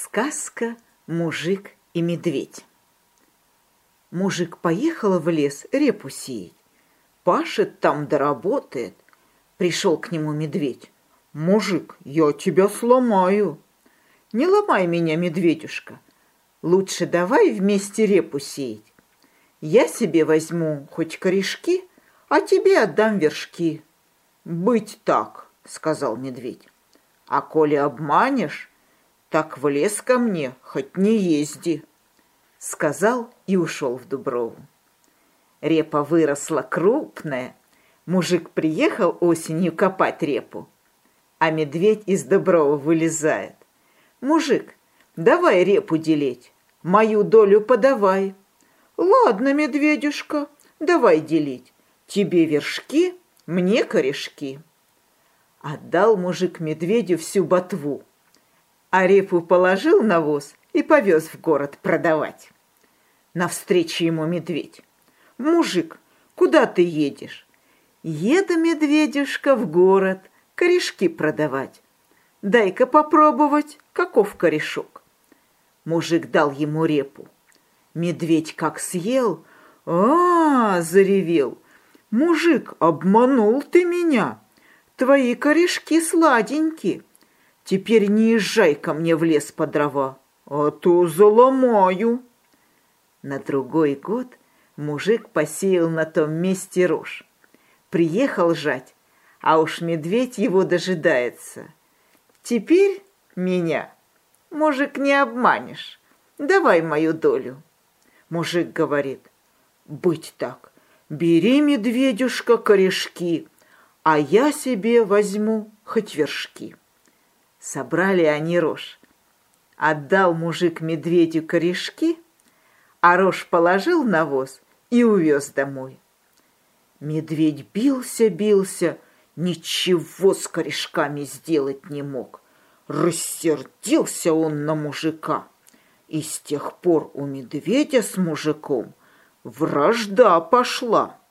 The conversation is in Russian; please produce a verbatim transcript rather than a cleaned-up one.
Сказка «Мужик и медведь». Мужик поехал в лес репу сеять. Пашет там да работает. Пришел к нему медведь. «Мужик, я тебя сломаю». «Не ломай меня, медведюшка. Лучше давай вместе репу сеять. Я себе возьму хоть корешки, а тебе отдам вершки». «Быть так», — сказал медведь. «А коли обманешь, так в лес ко мне хоть не езди», — сказал и ушел в дуброву. Репа выросла крупная. Мужик приехал осенью копать репу, а медведь из дубровы вылезает. «Мужик, давай репу делить, мою долю подавай». «Ладно, медведюшка, давай делить, тебе вершки, мне корешки». Отдал мужик медведю всю ботву, а репу положил на воз и повез в город продавать. Навстречу ему медведь. «Мужик, куда ты едешь?» «Еду, медведюшка, в город корешки продавать. Дай-ка попробовать, каков корешок». Мужик дал ему репу. Медведь как съел, а, -а, -а заревел. «Мужик, обманул ты меня. Твои корешки сладенькие. Теперь не езжай ко мне в лес по дрова, а то заломаю». На другой год мужик посеял на том месте рожь. Приехал жать, а уж медведь его дожидается. «Теперь меня, мужик, не обманешь. Давай мою долю». Мужик говорит: «Быть так, бери, медведюшка, корешки, а я себе возьму хоть вершки». Собрали они рожь. Отдал мужик медведю корешки, а рожь положил на воз и увез домой. Медведь бился-бился, ничего с корешками сделать не мог. Рассердился он на мужика, и с тех пор у медведя с мужиком вражда пошла.